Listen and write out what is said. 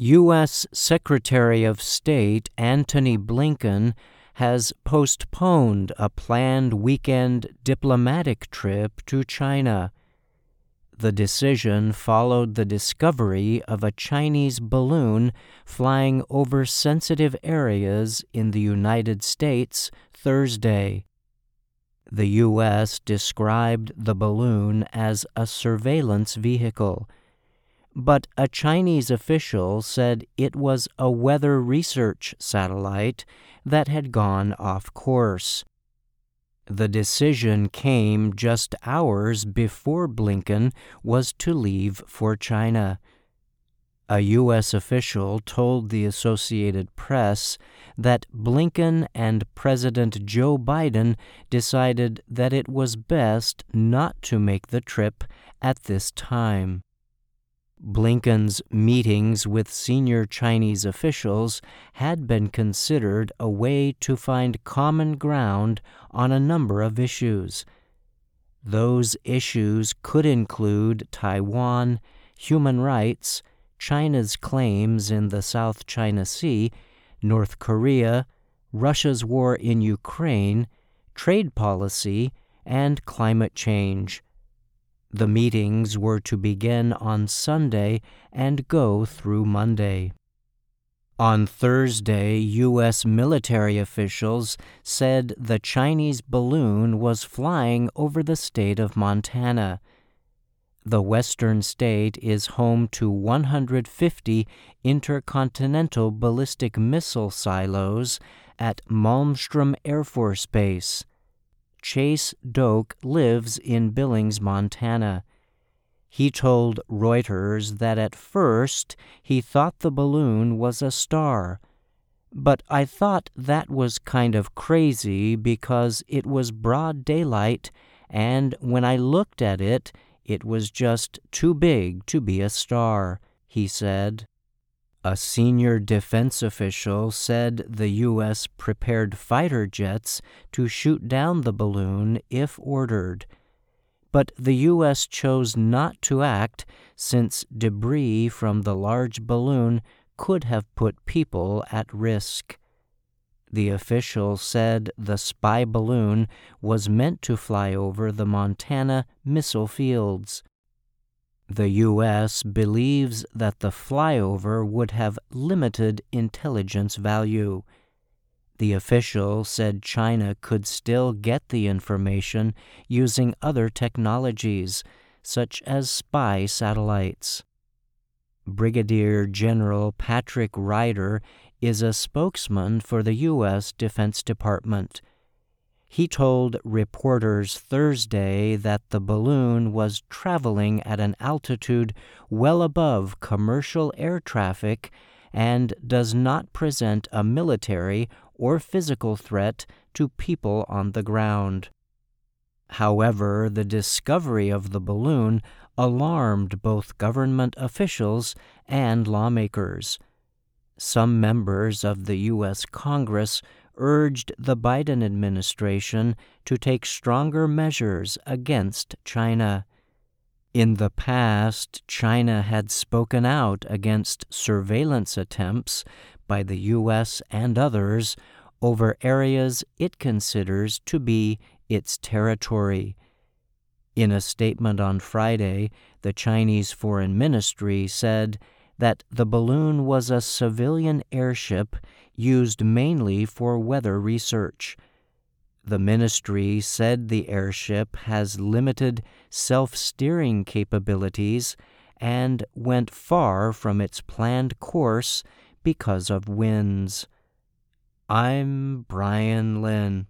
U.S. Secretary of State Antony Blinken has postponed a planned weekend diplomatic trip to China. The decision followed the discovery of a Chinese balloon flying over sensitive areas in the United States Thursday. The U.S. described the balloon as a surveillance vehicle, but a Chinese official said it was a weather research satellite that had gone off course. The decision came just hours before Blinken was to leave for China. A U.S. official told the Associated Press that Blinken and President Joe Biden decided that it was best not to make the trip at this time. Blinken's meetings with senior Chinese officials had been considered a way to find common ground on a number of issues. Those issues could include Taiwan, human rights, China's claims in the South China Sea, North Korea, Russia's war in Ukraine, trade policy, and climate change. The meetings were to begin on Sunday and go through Monday. On Thursday, U.S. military officials said the Chinese balloon was flying over the state of Montana. The western state is home to 150 intercontinental ballistic missile silos at Malmstrom Air Force Base. Chase Doak lives in Billings, Montana. He told Reuters that at first he thought the balloon was a star, but I thought that was kind of crazy because it was broad daylight, and when I looked at it, it was just too big to be a star, he said. A senior defense official said the U.S. prepared fighter jets to shoot down the balloon if ordered. But the U.S. chose not to act since debris from the large balloon could have put people at risk. The official said the spy balloon was meant to fly over the Montana missile fields. The U.S. believes that the flyover would have limited intelligence value. The official said China could still get the information using other technologies, such as spy satellites. Brigadier General Patrick Ryder is a spokesman for the U.S. Defense Department. He told reporters Thursday that the balloon was traveling at an altitude well above commercial air traffic and does not present a military or physical threat to people on the ground. However, the discovery of the balloon alarmed both government officials and lawmakers. Some members of the U.S. Congress urged the Biden administration to take stronger measures against China. In the past, China had spoken out against surveillance attempts by the U.S. and others over areas it considers to be its territory. In a statement on Friday, the Chinese Foreign Ministry said that the balloon was a civilian airship used mainly for weather research. The ministry said the airship has limited self-steering capabilities and went far from its planned course because of winds. I'm Brian Lynn.